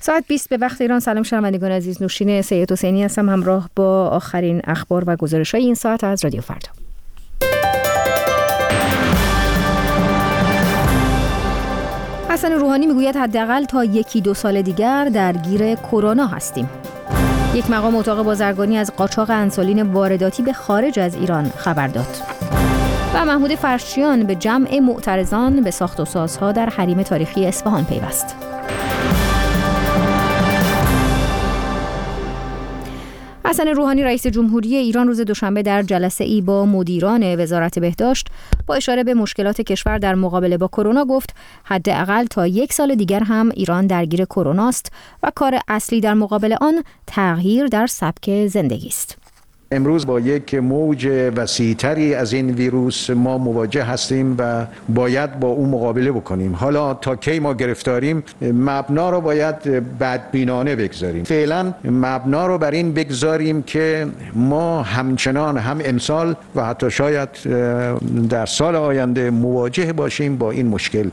ساعت 20 به وقت ایران. سلام شنوندگان عزیز، نوشین سید حسینی هستم همراه با آخرین اخبار و گزارش‌های این ساعت از رادیو فردا. حسن روحانی میگوید حداقل تا 1-2 سال دیگر درگیر کرونا هستیم. یک مقام اتاق بازرگانی از قاچاق انسولین وارداتی به خارج از ایران خبر داد. و محمود فرشیان به جمع معترضان به ساخت و سازها در حریم تاریخی اصفهان پیوست. حسن روحانی رئیس جمهوری ایران روز دوشنبه در جلسه‌ای با مدیران وزارت بهداشت با اشاره به مشکلات کشور در مقابله با کرونا گفت حداقل تا 1 سال دیگر هم ایران درگیر کرونا است و کار اصلی در مقابل آن تغییر در سبک زندگی است. امروز با یک موج وسیع‌تری از این ویروس ما مواجه هستیم و باید با اون مقابله بکنیم. حالا تا کی ما گرفتاریم، مبنا رو باید بدبینانه بگذاریم. فعلا مبنا رو بر این بگذاریم که ما همچنان هم امسال و حتی شاید در سال آینده مواجه باشیم با این مشکل.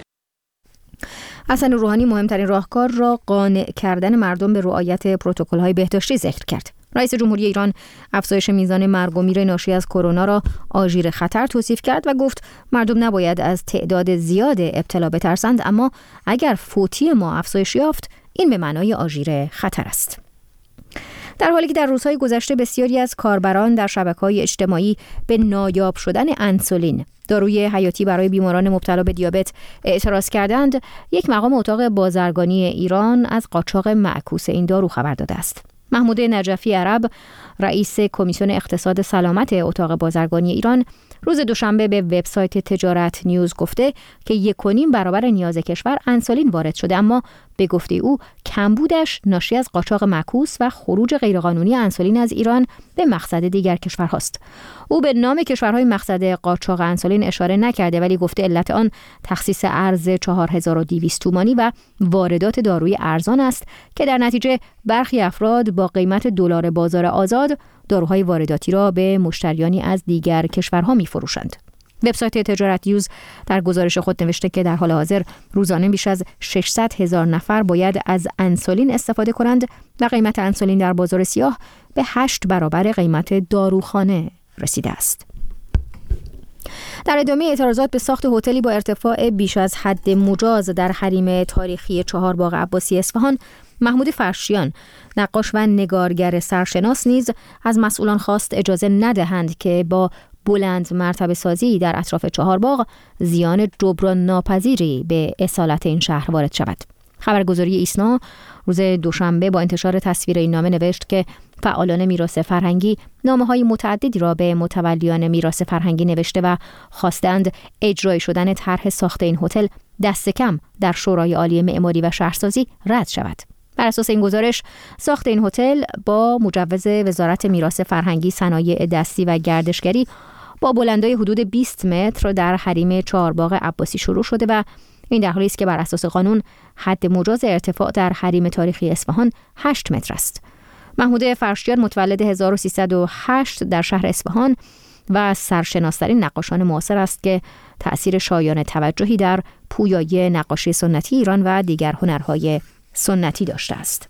حسن روحانی مهمترین راهکار را قانع کردن مردم به رعایت پروتکل‌های بهداشتی ذکر کرد. رئیس جمهوری ایران افزایش میزان مرگ و میر ناشی از کرونا را آژیر خطر توصیف کرد و گفت مردم نباید از تعداد زیاد ابتلا بترسند، اما اگر فوتی ما افزایش یافت این به معنای آژیر خطر است. در حالی که در روزهای گذشته بسیاری از کاربران در شبکه‌های اجتماعی به نایاب شدن انسولین، داروی حیاتی برای بیماران مبتلا به دیابت، اعتراض کردند، یک مقام اتاق بازرگانی ایران از قاچاق معکوس این دارو خبر داده است. محمود نجفی عرب، رئیس کمیسیون اقتصاد سلامت اتاق بازرگانی ایران، روز دوشنبه به وبسایت تجارت نیوز گفته که 1.5 برابر نیاز کشور انسولین وارد شده، اما به گفته او کمبودش ناشی از قاچاق معکوس و خروج غیرقانونی انسولین از ایران به مقصد دیگر کشورهاست. او به نام کشورهای مقصد قاچاق انسولین اشاره نکرده، ولی گفته علت آن تخصیص ارز 4200 تومانی و واردات داروی ارزان است که در نتیجه برخی افراد با قیمت دلار بازار آزاد داروهای وارداتی را به مشتریانی از دیگر کشورها می‌فروشند. وبسایت تجارت نیوز در گزارش خود نوشته که در حال حاضر روزانه بیش از 600,000 نفر باید از انسولین استفاده کنند و قیمت انسولین در بازار سیاه به 8 برابر قیمت داروخانه رسیده است. در ادامه اعتراضات به ساخت هتلی با ارتفاع بیش از حد مجاز در حریم تاریخی 4 باغ عباسی اصفهان، محمود فرشیان، نقاش و نگارگر سرشناس نیز از مسئولان خواست اجازه ندهند که با بلند مرتبه سازی در اطراف 4 باغ زیان جبران ناپذیری به اصالت این شهر وارد شود. خبرگزاری ایسنا روز دوشنبه با انتشار تصویر این نامه نوشت که فعالان میراث فرهنگی نامه‌های متعددی را به متولیان میراث فرهنگی نوشته و خواستند اجرای شدن طرح ساخت این هتل دست کم در شورای عالی معماری و شهرسازی رد شود. بر اساس این گزارش ساخت این هتل با مجوز وزارت میراث فرهنگی، صنایع دستی و گردشگری با بلندی حدود 20 متر در حریم 4 باغ عباسی شروع شده و این در حالی است که بر اساس قانون حد مجاز ارتفاع در حریم تاریخی اصفهان 8 متر است. محمود فرشیان متولد 1308 در شهر اصفهان و سرشناس‌ترین نقاشان معاصر است که تأثیر شایان توجهی در پویایی نقاشی سنتی ایران و دیگر هنرهای سنتی داشته است.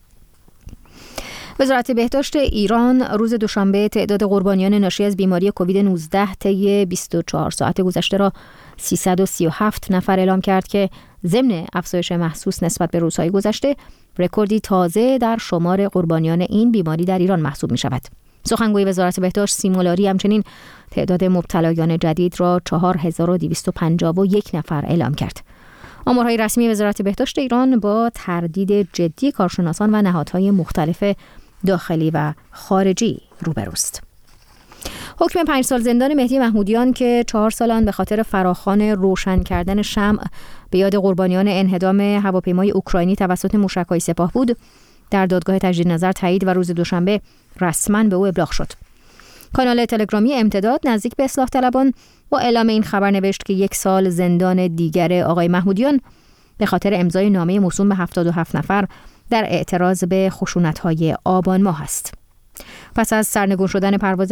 وزارت بهداشت ایران روز دوشنبه تعداد قربانیان ناشی از بیماری کووید 19 طی 24 ساعت گذشته را 337 نفر اعلام کرد که ضمن افزایش محسوس نسبت به روزهای گذشته رکوردی تازه در شمار قربانیان این بیماری در ایران محسوب می شود. سخنگوی وزارت بهداشت سیمولاری همچنین تعداد مبتلایان جدید را 4251 نفر اعلام کرد. آمارهای رسمی وزارت بهداشت ایران با تردید جدی کارشناسان و نهادهای مختلف داخلی و خارجی روبروست. حکم 5 سال زندان مهدی محمودیان که 4 سال آن به خاطر فراخوان روشن کردن شمع به یاد قربانیان انهدام هواپیمای اوکراینی توسط موشک‌های سپاه بود، در دادگاه تجدید نظر تایید و روز دوشنبه رسما به او ابلاغ شد. کانال تلگرامی امتداد نزدیک به اصلاح طلبان با اعلام این خبر نوشت که 1 سال زندان دیگر آقای محمودیان به خاطر امضای نامه موسوم به 77 نفر در اعتراض به خشونت‌های آبان ماه است. پس از سرنگون شدن پرواز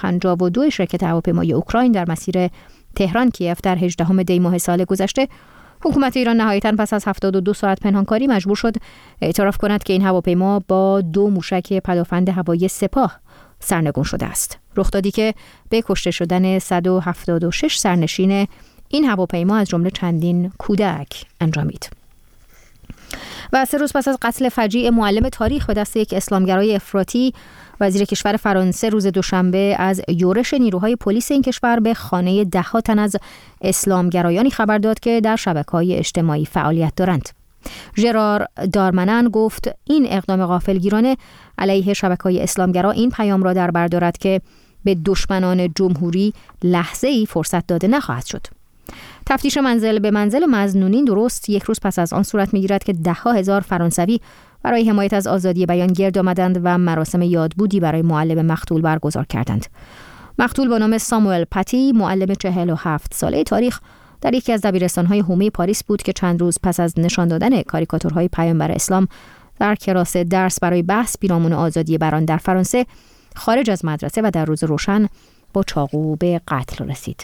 752 شرکت هواپیمای اوکراین در مسیر تهران کیف در 18 دی ماه سال گذشته، حکومت ایران نهایتاً پس از 72 ساعت پنهانکاری مجبور شد اعتراف کند که این هواپیما با 2 موشک پدافند هوایی سپاه سرنگون شده است. رخدادی که به کشته شدن 176 سرنشین این هواپیما از جمله چندین کودک انجامید. و 3 روز پس از قتل فجیع معلم تاریخ به دست یک اسلامگرای افراطی، وزیر کشور فرانسه روز دوشنبه از یورش نیروهای پلیس این کشور به خانه ده‌ها تن از اسلامگرایانی خبر داد که در شبکه‌های اجتماعی فعالیت دارند. ژرار دارمنن گفت این اقدام غافلگیرانه علیه شبکه‌های اسلامگرا این پیام را در بر دارد که به دشمنان جمهوری لحظه‌ای فرصت داده نخواهد شد. تفتیش منزل به منزل مظنونین درست 1 روز پس از آن صورت می‌گیرد که 10,000 هزار فرانسوی برای حمایت از آزادی بیان گرد آمدند و مراسم یادبودی برای معلم مقتول برگزار کردند. مقتول با نام ساموئل پتی، معلم 47 ساله تاریخ، در یکی از دبیرستان‌های حومه پاریس بود که چند روز پس از نشان دادن کاریکاتورهای پیامبر اسلام در کلاس درس برای بحث پیرامون آزادی بیان در فرانسه خارج از مدرسه و در روز روشن با چاقو به قتل رسید.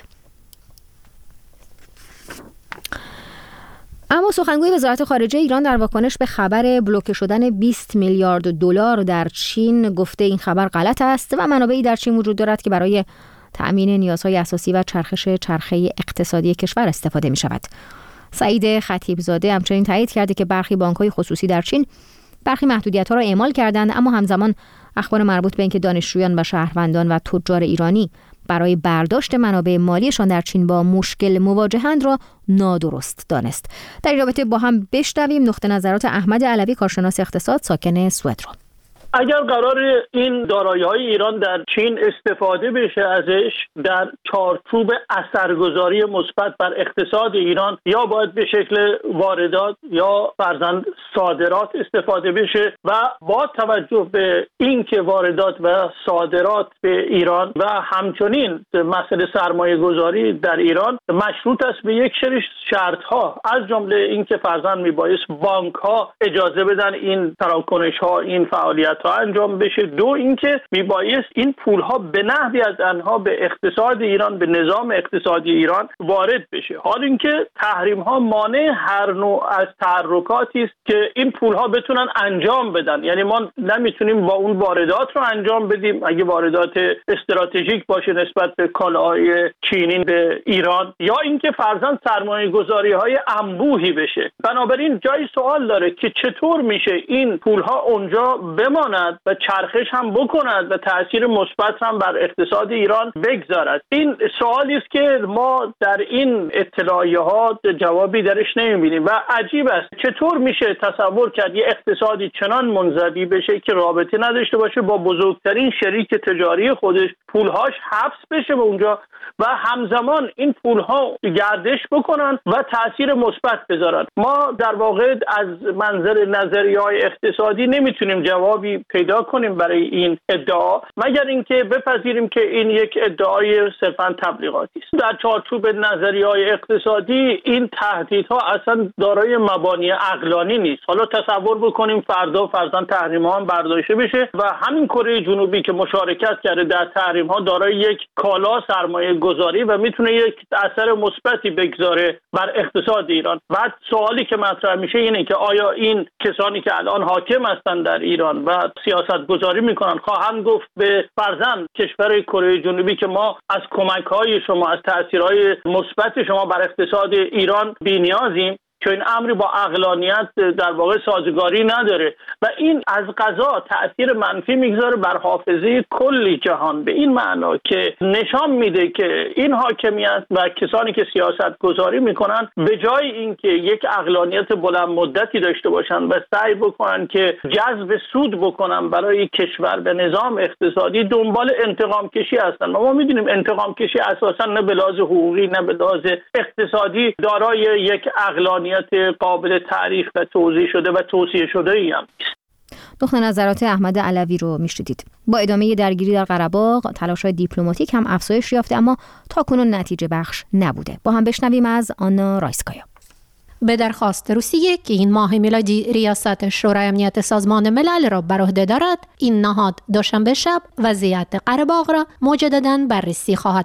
اما سخنگوی وزارت خارجه ایران در واکنش به خبر بلوکه شدن 20 میلیارد دلار در چین گفته این خبر غلط است و منابعی در چین وجود دارد که برای تأمین نیازهای اساسی و چرخش چرخه اقتصادی کشور استفاده می شود. سعید خطیبزاده همچنین تایید کرده که برخی بانک‌های خصوصی در چین برخی محدودیت‌ها را اعمال کردند، اما همزمان اخبار مربوط به اینکه دانشجویان و شهروندان و تجار ایرانی برای برداشت منابع مالیشان در چین با مشکل مواجهند را نادرست دانست. در این رابطه با هم بشنویم نقطه نظرات احمد علوی، کارشناس اقتصاد ساکن سوئد را. اگر قرار این دارایی‌های ایران در چین استفاده بشه ازش در چارچوب اثرگذاری مثبت بر اقتصاد ایران، یا باید به شکل واردات یا فرضاً صادرات استفاده بشه و با توجه به اینکه واردات و صادرات به ایران و همچنین مسئله سرمایه گذاری در ایران مشروط است به یک سری شرط‌ها، از جمله اینکه فرضاً میبایست بانک‌ها اجازه بدن این تراکنش‌ها، این فعالیت انجام بشه. 2 اینکه میبایست این پولها به نحوی از آنها به اقتصاد ایران، به نظام اقتصادی ایران وارد بشه. حال اینکه تحریم ها مانع هر نوع از تحرکاتی است که این پولها بتونن انجام بدن. یعنی ما نمیتونیم با اون واردات رو انجام بدیم اگه واردات استراتژیک باشه نسبت به کالاهای چینی به ایران، یا اینکه فرضاً سرمایه گذاری های انبوهی بشه. بنابراین جای سوال داره که چطور میشه این پولها اونجا بماند و چرخش هم بکند و تأثیر مثبت هم بر اقتصاد ایران بگذارد. این سوالی است که ما در این اطلاعیه ها جوابی درش نمیبینیم و عجیب است چطور میشه تصور کرد یه اقتصادی چنان منزوی بشه که رابطه نداشته باشه با بزرگترین شریک تجاری خودش، پولهاش حبس بشه به اونجا و همزمان این پولها گردش بکنن و تأثیر مثبت بذارن. ما در واقع از منظر نظریه‌های اقتصادی نمیتونیم جوابی پیدا کنیم برای این ادعا، مگر اینکه بپذیریم که این یک ادعای صرفاً تبلیغاتی است. در چارچوب نظریه‌های اقتصادی این تهدیدها اصلا دارای مبانی عقلانی نیست. حالا تصور بکنیم فردا فرضاً تحریم‌ها هم برداشته بشه و همین کره جنوبی که مشارکت کرده در تحریم‌ها دارای یک کالا سرمایه گذاری و میتونه یک اثر مثبتی بگذاره بر اقتصاد ایران. بعد سوالی که مطرح میشه اینه که آیا این کسانی که الان حاکم هستن در ایران و سیاست گذاری میکنن خواهند گفت به فرضاً کشور کره جنوبی که ما از کمک‌های شما، از تأثیرهای مثبت شما بر اقتصاد ایران بی‌نیازیم، که این امری با عقلانیت در واقع سازگاری نداره و این از قضا تأثیر منفی میگذاره بر حافظه کلی جهان، به این معنا که نشان میده که این حاکمیت و کسانی که سیاست گذاری میکنن به جای اینکه یک عقلانیت بلند مدتی داشته باشن و سعی بکنن که جذب سود بکنن برای کشور به نظام اقتصادی، دنبال انتقام کشی هستن. ما میدونیم انتقام کشی اساسا نه به لحاظ حقوقی نه به لحاظ اقتصادی دارای یک عقلانیت قابل تعریف و توضیح شده و توصیه شده ای هم است. نقطه نظرات احمد علوی رو میشنیدید. با ادامه درگیری در قره‌باغ تلاش‌های دیپلماتیک هم افزایش یافته اما تاکنون نتیجه بخش نبوده. با هم بشنویم از آنا رایسکایا. به درخواست روسیه که این ماه میلادی ریاست شورای امنیت سازمان ملل را بر عهده دارد، این نهاد دوشنبه شب وضعیت قره‌باغ را مجدداً بررسی خواهد کرد.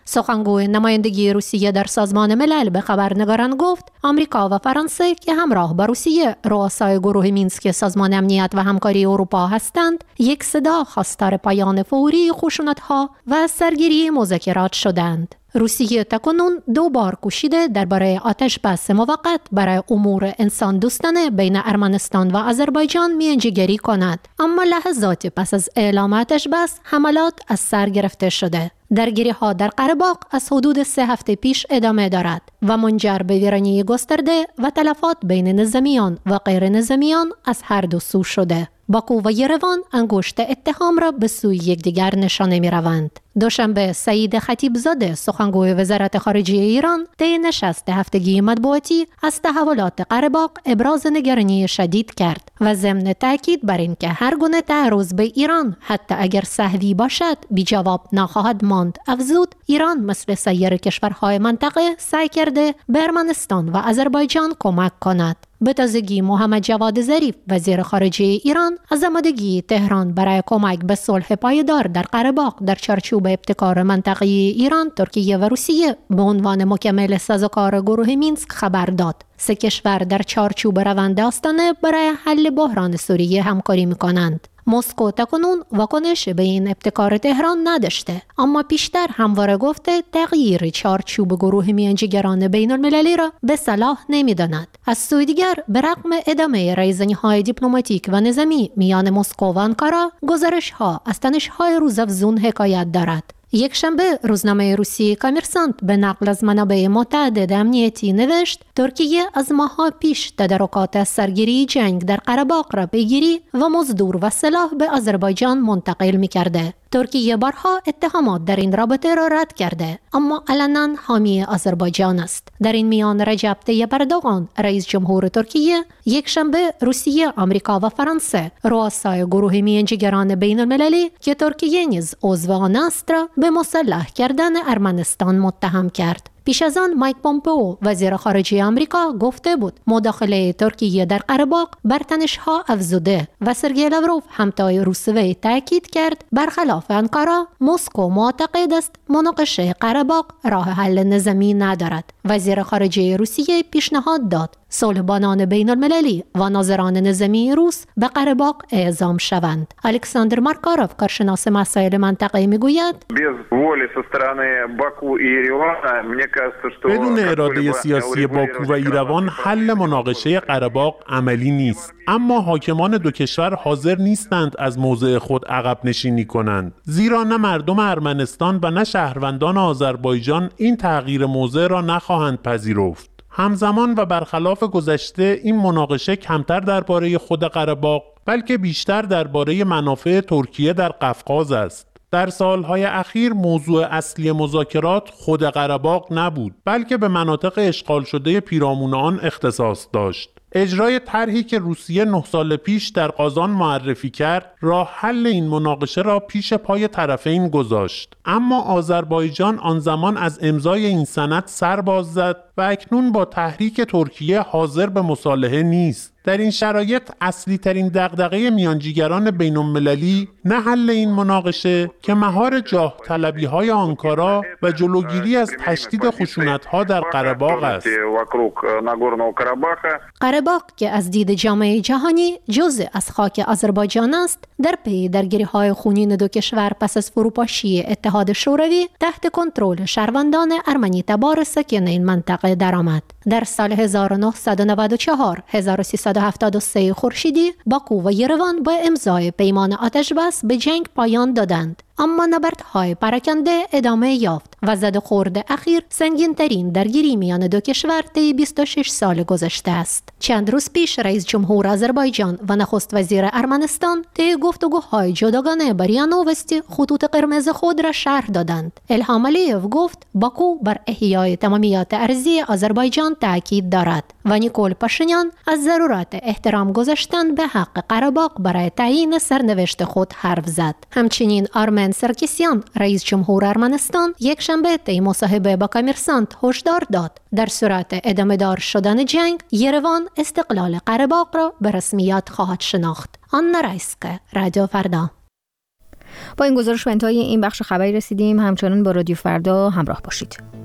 سخنگوی نمایندگی روسیه در سازمان ملل به خبرنگاران گفت آمریکا و فرانسه که همراه با روسیه رؤسای گروه مینسک سازمان امنیت و همکاری اروپا هستند، یک صدا خواستار پایان فوری خشونت‌ها و سرگیری مذاکرات شدند. روسیه تاکنون 2 بار کوشیده درباره آتش بس موقت برای امور انسان دوستانه بین ارمنستان و آذربایجان میانجیگری کند، اما لحظات پس از اعلام آتش بس حملات از سر گرفته شده. درگیری‌ها در قره‌باغ از حدود 3 هفته پیش ادامه دارد و منجر به ویرانی گسترده و تلفات بین نظامیان و غیر نظامیان از هر دو سو شده. باکو و یروان انگشت اتهام را به سوی یکدیگر نشانه می‌روند. دوشنبه سعید خطیبزاده سخنگوی وزارت خارجه ایران طی نشست هفتگی مطبوعاتی از تحولات قره‌باغ ابراز نگرانی شدید کرد و ضمن تاکید بر اینکه هر گونه تعرض به ایران حتی اگر سهوی باشد بی جواب نخواهد ماند افزود ایران مثل سایر کشورهای منطقه سعی کرده به ارمنستان و آذربایجان کمک کند. به تازگی محمد جواد ظریف وزیر خارجه ایران از آمادگی تهران برای کمک به صلح پایدار در قره‌باغ در چارچوب ابتکار منطقه‌ای ایران، ترکیه و روسیه به عنوان مکمل سازوکار گروه مینسک خبر داد. 3 کشور در چارچوب روند آستانه برای حل بحران سوریه همکاری می‌کنند. مسکو تاکنون واکنش به این ابتکار تهران نداشته، اما پیشتر همواره گفته تغییر چارچوب گروه میانجیگران بین المللی را به صلاح نمی‌داند. از سوی دیگر به رغم ادامه ریزنی‌های دیپلماتیک و نظامی میان مسکو و آنکارا، گزارش‌ها از تنش‌های روزافزون حکایت دارد. یک شنبه روزنامه روسی کامرسانت به نقل از منابع متعدد امنیتی نوشت ترکیه از ماه‌ها پیش تدارکات سرگیری جنگ در قره‌باغ را پیگیری و مزدور و سلاح به آذربایجان منتقل می‌کرده. ترکیه بارها اتهامات در این رابطه را رد کرده، اما علنا حامی آذربایجان است. در این میان رجب طیب اردوغان رئیس جمهور ترکیه یک شنبه روسیه، آمریکا و فرانسه رؤسای گروه میانجیگران بین المللی که ترکیه نیز عضو آن است را به مسلح کردن ارمنستان متهم کرد. پیش از آن مایک پومپئو وزیر خارجه آمریکا گفته بود مداخله ترکیه در قره‌باغ بر تنش‌ها افزوده و سرگئی لاوروف همتای روسیه تاکید کرد برخلاف آنکارا مسکو معتقد است مناقشه قره‌باغ راه حل نظامی ندارد. وزیر خارجه روسیه پیشنهاد داد صلحبانان بین المللی و ناظران نظامی روس به قره‌باغ اعزام شوند. الکساندر مارکاروف کارشناس مسائل منطقه میگوید بدون اراده سیاسی باکو و ایروان حل مناقشه قره‌باغ عملی نیست، اما حاکمان 2 کشور حاضر نیستند از موضع خود عقب نشینی کنند، زیرا نه مردم ارمنستان و نه شهروندان آذربایجان این تغییر موضع را نخواهند پذیرفت. همزمان و برخلاف گذشته این مناقشه کمتر درباره خود قره‌باغ بلکه بیشتر درباره منافع ترکیه در قفقاز است. در سالهای اخیر موضوع اصلی مذاکرات خود قره‌باغ نبود، بلکه به مناطق اشغال شده پیرامون آن اختصاص داشت. اجرای طرحی که روسیه 9 سال پیش در قازان معرفی کرد، راه حل این مناقشه را پیش پای طرفین گذاشت. اما آذربایجان آن زمان از امضای این سند سر باز زد و اکنون با تحریک ترکیه حاضر به مصالحه نیست. در این شرایط اصلی ترین دغدغه میانجیگران بین المللی نه حل این مناقشه که مهار جاه طلبی های آنکارا و جلوگیری از تشدید خشونت ها در قره‌باغ است. قره‌باغ که از دید جامعه جهانی جزء از خاک آذربایجان است، در پی درگیری های خونین 2 کشور پس از فروپاشی اتحاد شوروی تحت کنترل شهروندان ارمنی تبار ساکن این منطقه درآمد. در سال 1994 1373 خورشیدی باکو و یروان با امضای پیمان آتش‌بس به جنگ پایان دادند، اما نبردهای پراکنده ادامه یافت و زد و خورد اخیر سنگین‌ترین درگیری میان 2 کشور طی 26 سال گذشته است. چند روز پیش رئیس جمهور آذربایجان و نخست وزیر ارمنستان طی گفتگوهای جداگانه با ریا نووستی خطوط قرمز خود را شرح دادند. الهام علیف گفت باکو بر احیای تمامیت ارضی آذربایجان تاکید دارد و نیکول پاشینیان از ضرورت احترام گذاشتن به حق قره‌باغ برای تعیین سرنوشت خود حرف زد. همچنین آرمن سرکیسیان رئیس جمهور ارمنستان یک شنبه طی مصاحبه با کامرسانت هشدار داد در صورت ادامه دار شدن جنگ یروان استقلال قره‌باغ را به رسمیت خواهد شناخت. آنا رایسکه، رادیو فردا. با این گزارش به انتهای این بخش خبری رسیدیم. همچنان با رادیو فردا همراه باشید.